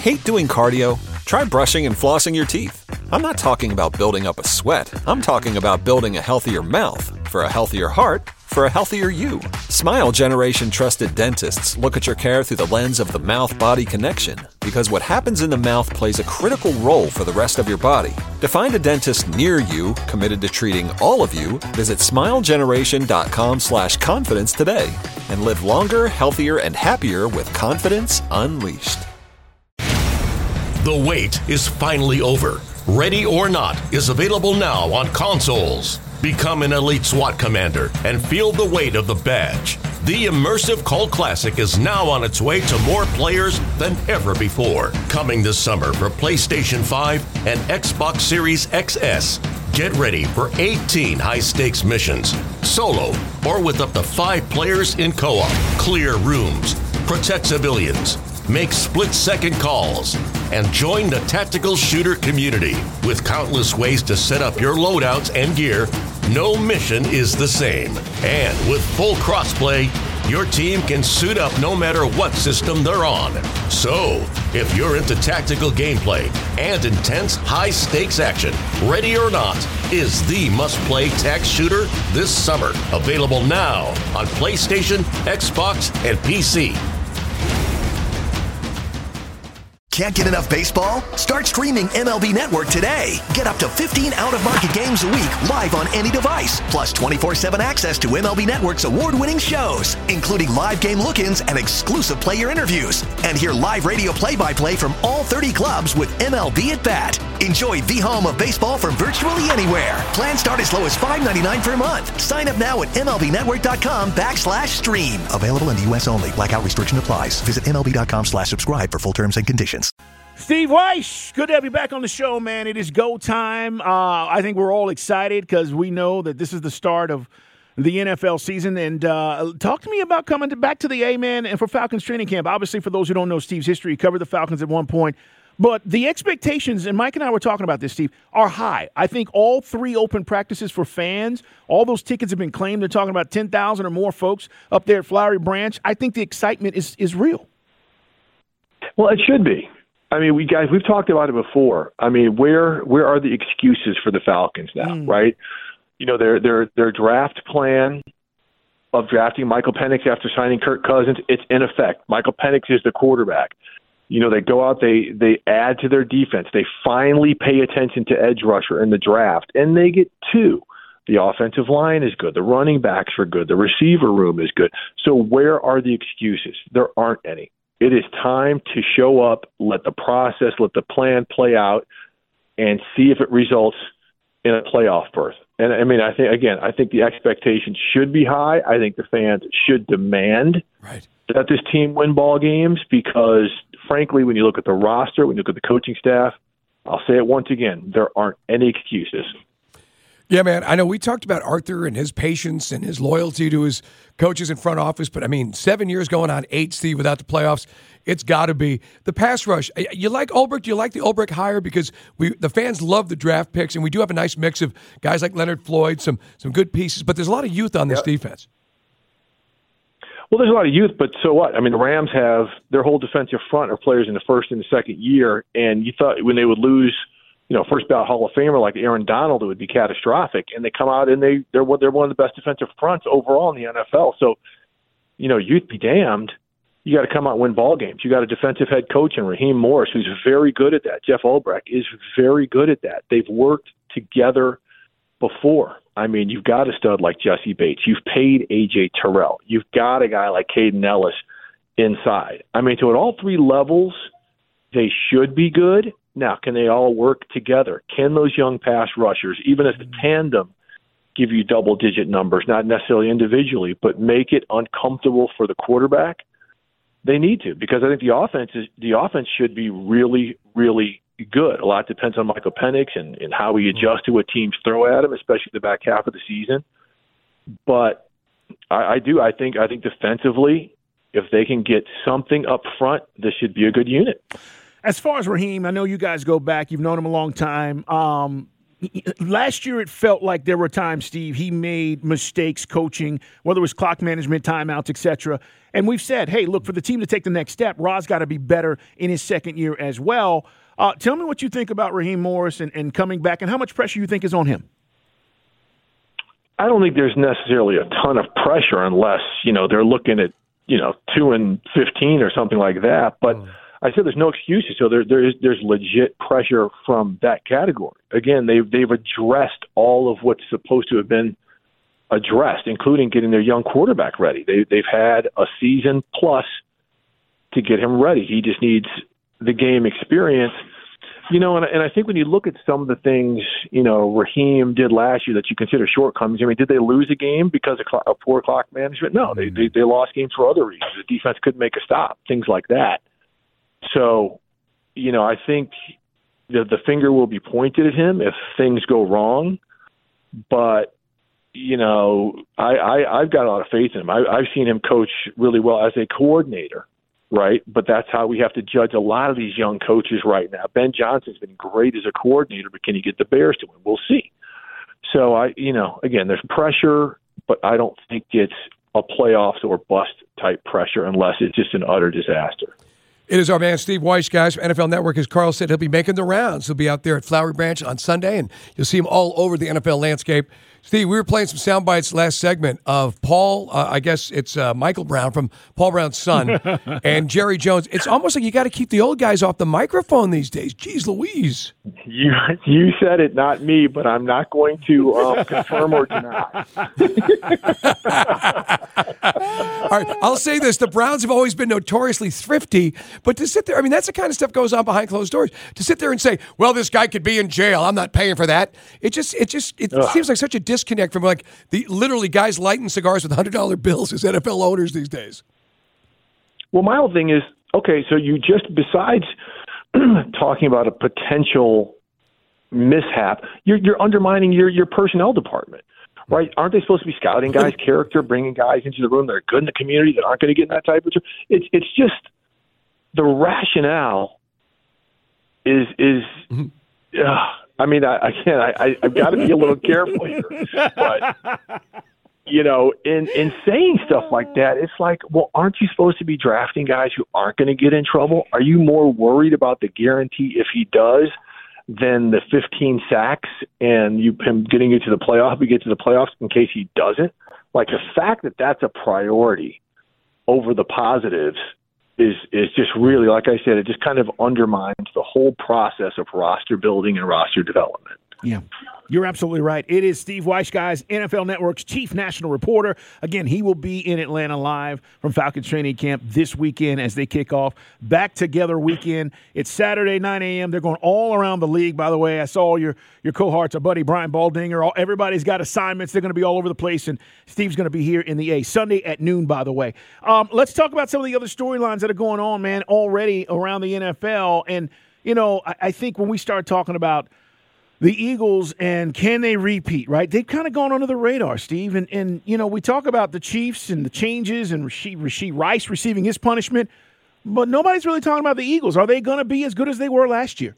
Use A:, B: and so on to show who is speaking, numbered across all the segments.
A: Hate doing cardio? Try brushing and flossing your teeth. I'm not talking about building up a sweat. I'm talking about building a healthier mouth for a healthier heart for a healthier you. Smile Generation trusted dentists look at your care through the lens of the mouth-body connection because what happens in the mouth plays a critical role for the rest of your body. To find a dentist near you committed to treating all of you, visit smilegeneration.com/confidence today and live longer, healthier, and happier with confidence unleashed.
B: The wait is finally over. Ready or Not is available now on consoles. Become an elite SWAT commander and feel the weight of the badge. The immersive Cult Classic is now on its way to more players than ever before. Coming this summer for PlayStation 5 and Xbox Series XS. Get ready for 18 high-stakes missions, solo or with up to 5 players in co-op. Clear rooms, protect civilians, make split-second calls, and join the tactical shooter community. With countless ways to set up your loadouts and gear, no mission is the same. And with full crossplay, your team can suit up no matter what system they're on. So, if you're into tactical gameplay and intense high-stakes action, Ready or Not is the must-play tac shooter this summer. Available now on PlayStation, Xbox, and PC.
C: Can't get enough baseball? Start streaming MLB Network today. Get up to 15 out-of-market games a week live on any device. Plus 24/7 access to MLB Network's award-winning shows, including live game look-ins and exclusive player interviews. And hear live radio play-by-play from all 30 clubs with MLB at Bat. Enjoy the home of baseball from virtually anywhere. Plans start as low as $5.99 per month. Sign up now at MLBnetwork.com/stream. Available in the U.S. only. Blackout restriction applies. Visit MLB.com/subscribe for full terms and conditions.
D: Steve Weish, good to have you back on the show, man. It is go time. I think we're all excited because we know that this is the start of the NFL season. And talk to me about coming back to the A-Man and for Falcons training camp. Obviously, for those who don't know Steve's history, he covered the Falcons at one point. But the expectations, and Mike and I were talking about this, Steve, are high. I think all 3 open practices for fans, all those tickets have been claimed. They're talking about 10,000 or more folks up there at Flowery Branch. I think the excitement is real.
E: Well, it should be. I mean, we've talked about it before. I mean, where are the excuses for the Falcons now, right? You know, their draft plan of drafting Michael Penix after signing Kirk Cousins, it's in effect. Michael Penix is the quarterback. You know, they go out, they add to their defense. They finally pay attention to edge rusher in the draft, and they get 2. The offensive line is good. The running backs are good. The receiver room is good. So where are the excuses? There aren't any. It is time to show up, let the process, let the plan play out, and see if it results in a playoff berth. And, I mean, I think the expectations should be high. I think the fans should demand that this team win ball games because, frankly, when you look at the roster, when you look at the coaching staff, I'll say it once again, there aren't any excuses.
F: Yeah, man, I know we talked about Arthur and his patience and his loyalty to his coaches in front office, but, I mean, 7 years going on 8, Steve, without the playoffs, it's got to be. The pass rush, you like Ulbrich? Do you like the Ulbrich hire? Because the fans love the draft picks, and we do have a nice mix of guys like Leonard Floyd, some good pieces, but there's a lot of youth on this defense.
E: Well, there's a lot of youth, but so what? I mean, the Rams have their whole defensive front are players in the first and the second year, and you thought when they would lose – first ballot Hall of Famer like Aaron Donald, it would be catastrophic. And they come out and they're one of the best defensive fronts overall in the NFL. So, you'd be damned. You got to come out and win ball games. You got a defensive head coach in Raheem Morris who's very good at that. Jeff Ulbrich is very good at that. They've worked together before. I mean, you've got a stud like Jesse Bates. You've paid A.J. Terrell. You've got a guy like Caden Ellis inside. I mean, so at all 3 levels, they should be good. Now, can they all work together? Can those young pass rushers, even as a tandem, give you double-digit numbers, not necessarily individually, but make it uncomfortable for the quarterback? They need to, because I think the offense should be really, really good. A lot depends on Michael Penix and how he adjusts to what teams throw at him, especially the back half of the season. But I think defensively, if they can get something up front, this should be a good unit.
D: As far as Raheem, I know you guys go back. You've known him a long time. last year it felt like there were times, Steve, he made mistakes coaching, whether it was clock management, timeouts, etc. And we've said, hey, look, for the team to take the next step, Ra's got to be better in his second year as well. Tell me what you think about Raheem Morris and coming back, and how much pressure you think is on him.
E: I don't think there's necessarily a ton of pressure unless, they're looking at, 2-15 or something like that. But I said there's no excuses. So there's legit pressure from that category. Again, they've addressed all of what's supposed to have been addressed, including getting their young quarterback ready. They've had a season plus to get him ready. He just needs the game experience. And I think when you look at some of the things, Raheem did last year that you consider shortcomings, did they lose a game because of poor clock management? No, they lost games for other reasons. The defense couldn't make a stop, things like that. So, I think the finger will be pointed at him if things go wrong. But, I've got a lot of faith in him. I've seen him coach really well as a coordinator. Right, but that's how we have to judge a lot of these young coaches right now. Ben Johnson's been great as a coordinator, but can he get the Bears to win? We'll see. So again, there's pressure, but I don't think it's a playoffs or bust type pressure unless it's just an utter disaster.
F: It is our man, Steve Wyche, guys, from NFL Network. As Carl said, he'll be making the rounds. He'll be out there at Flowery Branch on Sunday, and you'll see him all over the NFL landscape. Steve, we were playing some sound bites last segment of Paul, I guess it's Michael Brown from Paul Brown's son, and Jerry Jones. It's almost like you got to keep the old guys off the microphone these days. Jeez Louise.
E: You said it, not me, but I'm not going to confirm or deny.
F: All right, I'll say this. The Browns have always been notoriously thrifty, but to sit there, that's the kind of stuff goes on behind closed doors. To sit there and say, well, this guy could be in jail. I'm not paying for that. It seems like such a disconnect from like the literally guys lighting cigars with $100 bills as NFL owners these days.
E: Well, my whole thing is, okay, so you just, besides talking about a potential mishap, you're undermining your personnel department, right? Aren't they supposed to be scouting guys' character, bringing guys into the room that are good in the community that aren't going to get in that type of job? It's just the rationale is I've got to be a little careful here, but in saying stuff like that, it's like, well, aren't you supposed to be drafting guys who aren't going to get in trouble? Are you more worried about the guarantee if he does than the 15 sacks and him getting you to the playoff? We get to the playoffs in case he doesn't. Like, the fact that that's a priority over the positives is just really, like I said, it just kind of undermines the whole process of roster building and roster development.
D: Yeah, you're absolutely right. It is Steve Wyche, guys, NFL Network's chief national reporter. Again, he will be in Atlanta live from Falcons training camp this weekend as they kick off Back Together weekend. It's Saturday, 9 a.m. They're going all around the league, by the way. I saw your cohorts, our buddy Brian Baldinger. Everybody's got assignments. They're going to be all over the place, and Steve's going to be here in the A. Sunday at noon, by the way. Let's talk about some of the other storylines that are going on, man, already around the NFL. And, I think when we start talking about the Eagles and can they repeat, right? They've kind of gone under the radar, Steve. And we talk about the Chiefs and the changes and Rashee Rice receiving his punishment, but nobody's really talking about the Eagles. Are they going to be as good as they were last year?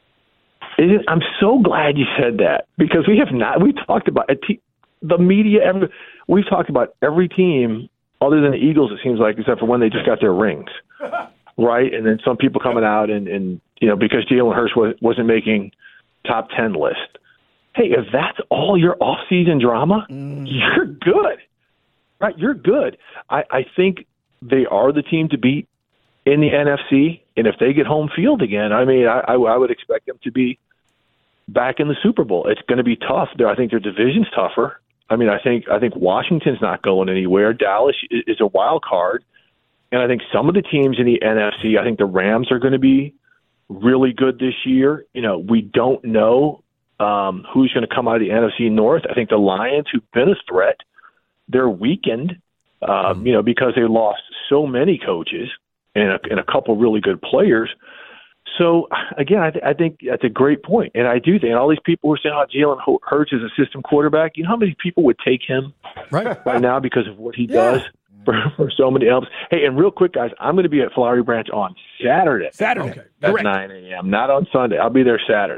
E: I'm so glad you said that, because we talked about the media. We've talked about every team other than the Eagles, it seems like, except for when they just got their rings, right? And then some people coming out and because Jalen Hurts wasn't making top 10 list. Hey, if that's all your off-season drama, you're good, right? You're good. I think they are the team to beat in the NFC, and if they get home field again, I would expect them to be back in the Super Bowl. It's going to be tough. I think their division's tougher. I think Washington's not going anywhere. Dallas is a wild card, and I think some of the teams in the NFC, I think the Rams are going to be really good this year. We don't know who's going to come out of the NFC North. I think the Lions, who've been a threat, they're weakened, because they lost so many coaches and a couple really good players. So, again, I think that's a great point. And I do think all these people who are saying how Jalen Hurts is a system quarterback, how many people would take him right now because of what he does for so many else? Hey, and real quick, guys, I'm going to be at Flowery Branch on Saturday.
D: Okay.
E: At 9 a.m., not on Sunday. I'll be there Saturday.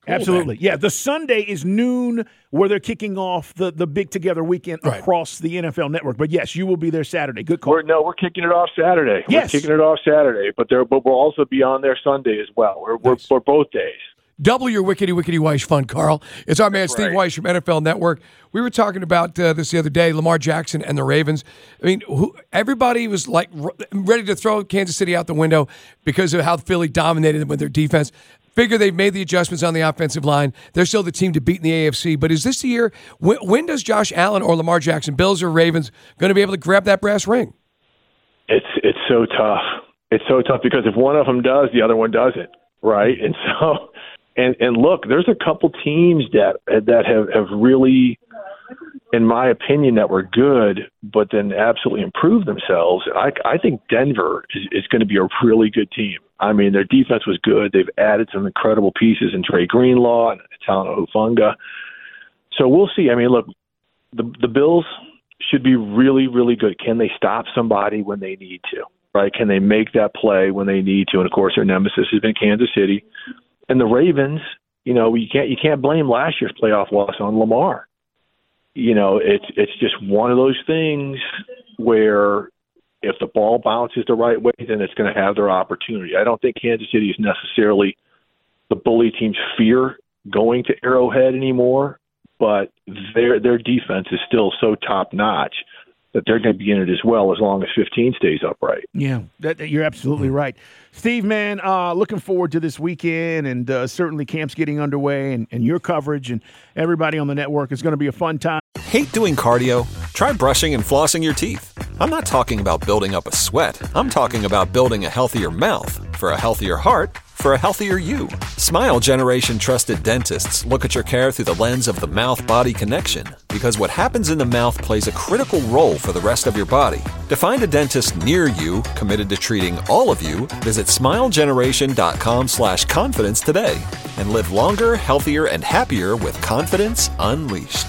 D: Absolutely.
F: man.
D: Yeah, the Sunday is noon where they're kicking off the Big Together weekend across the NFL Network. But, yes, you will be there Saturday. Good call.
E: We're kicking it off Saturday.
D: Yes.
E: We're kicking it off Saturday, but we'll also be on there Sunday as well. We're both days.
F: Double your Wickety Weish fun, Carl. It's our man Steve Weish from NFL Network. We were talking about this the other day, Lamar Jackson and the Ravens. I mean, everybody was like ready to throw Kansas City out the window because of how Philly dominated them with their defense. Figure they've made the adjustments on the offensive line. They're still the team to beat in the AFC. But is this the year? When does Josh Allen or Lamar Jackson, Bills or Ravens, going to be able to grab that brass ring?
E: It's so tough. It's so tough because if one of them does, the other one doesn't, right? And so. And look, there's a couple teams that have really, in my opinion, that were good, but then absolutely improved themselves. I think Denver is going to be a really good team. I mean, their defense was good. They've added some incredible pieces in Trey Greenlaw and Talanoa Hufanga. So we'll see. I mean, look, the Bills should be really, really good. Can they stop somebody when they need to? Right? Can they make that play when they need to? And of course, their nemesis has been Kansas City. And the Ravens, you can't blame last year's playoff loss on Lamar. It's just one of those things where if the ball bounces the right way, then it's going to have their opportunity. I don't think Kansas City is necessarily the bully team's fear going to Arrowhead anymore, but their defense is still so top notch that they're going to be in it as well as long as 15 stays upright.
D: Yeah, you're absolutely right. Steve, man, looking forward to this weekend, and certainly camp's getting underway, and your coverage and everybody on the network is going to be a fun time.
A: Hate doing cardio? Try brushing and flossing your teeth. I'm not talking about building up a sweat. I'm talking about building a healthier mouth. For a healthier heart, for a healthier you. Smile Generation trusted dentists look at your care through the lens of the mouth-body connection, because what happens in the mouth plays a critical role for the rest of your body. To find a dentist near you committed to treating all of you, visit smilegeneration.com/confidence today and live longer, healthier, and happier with confidence unleashed.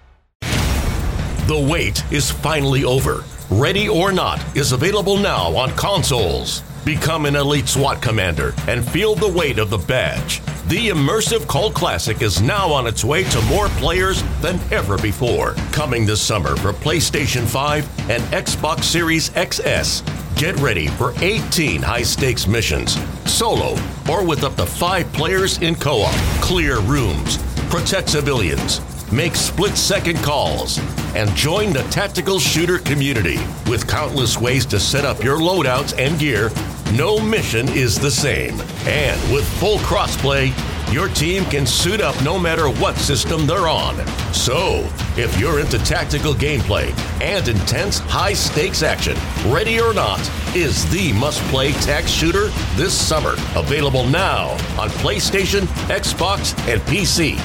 B: The wait is finally over. Ready or Not is available now on consoles. Become an elite SWAT commander and feel the weight of the badge. The immersive Cult Classic is now on its way to more players than ever before. Coming this summer for PlayStation 5 and Xbox Series XS. Get ready for 18 high-stakes missions, solo or with up to 5 players in co-op. Clear rooms, protect civilians, make split-second calls, and join the tactical shooter community. With countless ways to set up your loadouts and gear, no mission is the same. And with full crossplay, your team can suit up no matter what system they're on. So, if you're into tactical gameplay and intense high-stakes action, Ready or Not is the must-play tac shooter this summer. Available now on PlayStation, Xbox, and PC.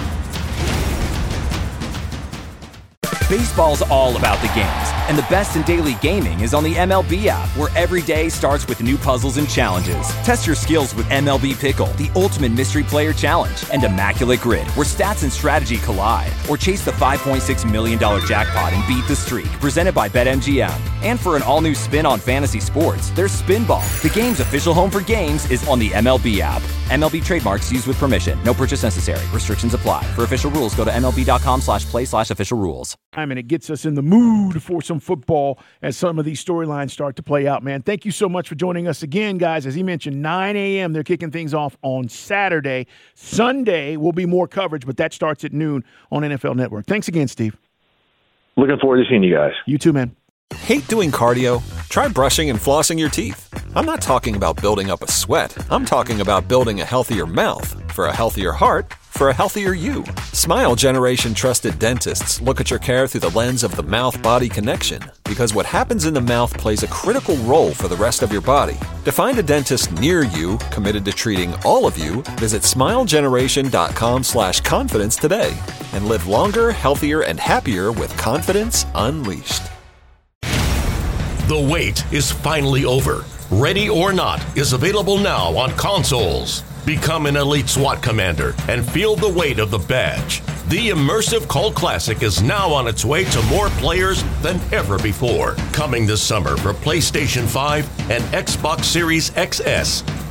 G: Baseball's all about the games, and the best in daily gaming is on the MLB app, where every day starts with new puzzles and challenges. Test your skills with MLB Pickle, the ultimate mystery player challenge, and Immaculate Grid, where stats and strategy collide. Or chase the $5.6 million jackpot and beat the streak, presented by BetMGM. And for an all-new spin on fantasy sports, there's Spinball. The game's official home for games is on the MLB app. MLB trademarks used with permission. No purchase necessary. Restrictions apply. For official rules, go to MLB.com/play/official rules.
D: And it gets us in the mood for some football as some of these storylines start to play out, man. Thank you so much for joining us again, guys. As he mentioned, 9 a.m., they're kicking things off on Saturday. Sunday will be more coverage, but that starts at noon on NFL Network. Thanks again, Steve.
E: Looking forward to seeing you guys.
D: You too, man.
A: Hate doing cardio? Try brushing and flossing your teeth. I'm not talking about building up a sweat. I'm talking about building a healthier mouth. For a healthier heart, for a healthier you. Smile Generation trusted dentists look at your care through the lens of the mouth-body connection, because what happens in the mouth plays a critical role for the rest of your body. To find a dentist near you committed to treating all of you, visit smilegeneration.com/confidence today and live longer, healthier, and happier with confidence unleashed.
B: The wait is finally over. Ready or Not is available now on consoles. Become an elite SWAT commander and feel the weight of the badge. The immersive Cult Classic is now on its way to more players than ever before. Coming this summer for PlayStation 5 and Xbox Series XS.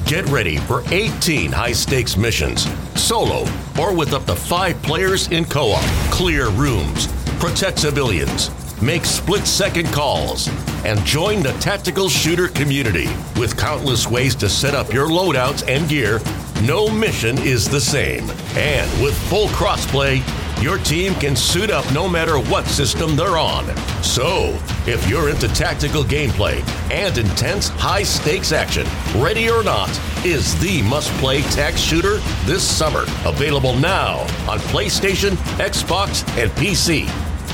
B: Get ready for 18 high-stakes missions, solo or with up to 5 players in co-op. Clear rooms, protect civilians, make split-second calls, and join the tactical shooter community. With countless ways to set up your loadouts and gear, no mission is the same. And with full crossplay, your team can suit up no matter what system they're on. So, if you're into tactical gameplay and intense high-stakes action, Ready or Not is the must-play tac shooter this summer. Available now on PlayStation, Xbox, and PC.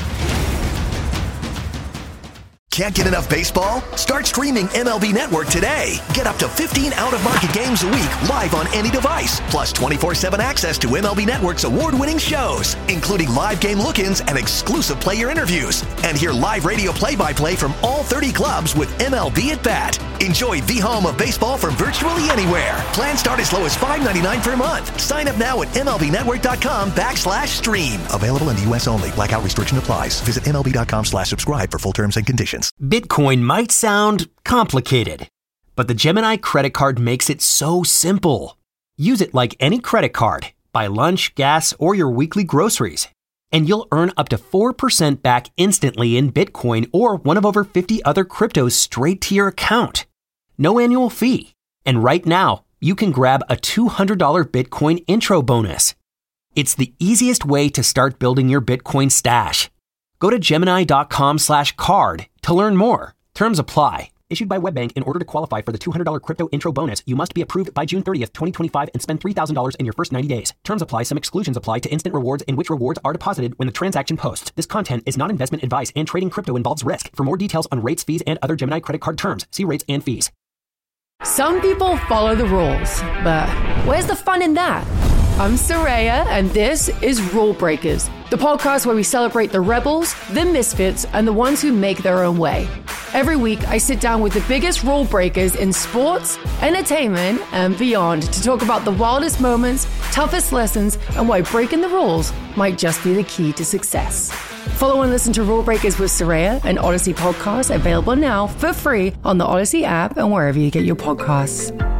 C: Can't get enough baseball? Start streaming MLB Network today. Get up to 15 out-of-market games a week live on any device. Plus 24/7 access to MLB Network's award-winning shows, including live game look-ins and exclusive player interviews. And hear live radio play-by-play from all 30 clubs with MLB at Bat. Enjoy the home of baseball from virtually anywhere. Plans start as low as $5.99 per month. Sign up now at MLBnetwork.com/stream. Available in the U.S. only. Blackout restriction applies. Visit MLB.com/subscribe for full terms and conditions.
H: Bitcoin might sound complicated, but the Gemini credit card makes it so simple. Use it like any credit card. Buy lunch, gas, or your weekly groceries, and you'll earn up to 4% back instantly in Bitcoin or one of over 50 other cryptos straight to your account. No annual fee. And right now, you can grab a $200 Bitcoin intro bonus. It's the easiest way to start building your Bitcoin stash. Go to Gemini.com/card to learn more. Terms apply. Issued by WebBank. In order to qualify for the $200 crypto intro bonus, you must be approved by June 30th, 2025 and spend $3,000 in your first 90 days. Terms apply. Some exclusions apply to instant rewards in which rewards are deposited when the transaction posts. This content is not investment advice and trading crypto involves risk. For more details on rates, fees, and other Gemini credit card terms, see rates and fees.
I: Some people follow the rules, but where's the fun in that? I'm Soraya, and this is Rule Breakers, the podcast where we celebrate the rebels, the misfits, and the ones who make their own way. Every week, I sit down with the biggest rule breakers in sports, entertainment, and beyond to talk about the wildest moments, toughest lessons, and why breaking the rules might just be the key to success. Follow and listen to Rule Breakers with Soraya, an Odyssey podcast available now for free on the Odyssey app and wherever you get your podcasts.